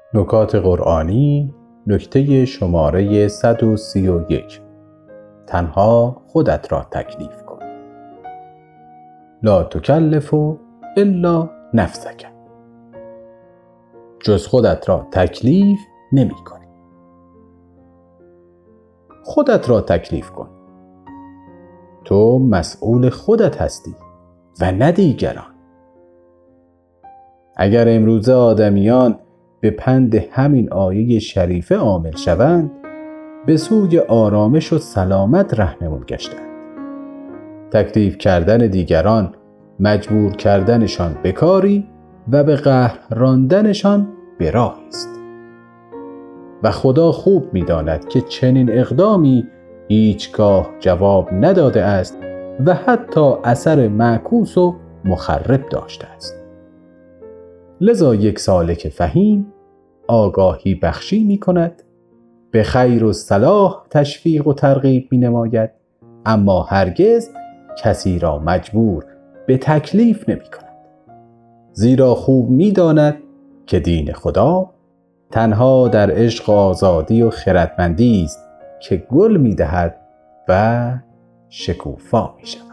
نکات قرآنی نکته شماره 131. تنها خودت را تکلیف کن. لا تکلف الا نفسک. جز خودت را تکلیف نمی کنی. خودت را تکلیف کن. تو مسئول خودت هستی و نه دیگران. اگر امروزه آدمیان به پند همین آیه شریفه عامل شوند، به سوی آرامش و سلامت رهنمون گشتند. تکلیف کردن دیگران مجبور کردنشان به کاری و به قهر راندنشان به راهی است. و خدا خوب می‌داند که چنین اقدامی هیچگاه جواب نداده است و حتی اثر معکوس و مخرب داشته است. لذا یک سالک فهیم آگاهی بخشی می کند، به خیر و صلاح تشویق و ترغیب می نماید، اما هرگز کسی را مجبور به تکلیف نمی کند. زیرا خوب می داند که دین خدا تنها در عشق و آزادی و خردمندی است که گل می دهد و شکوفا می شود.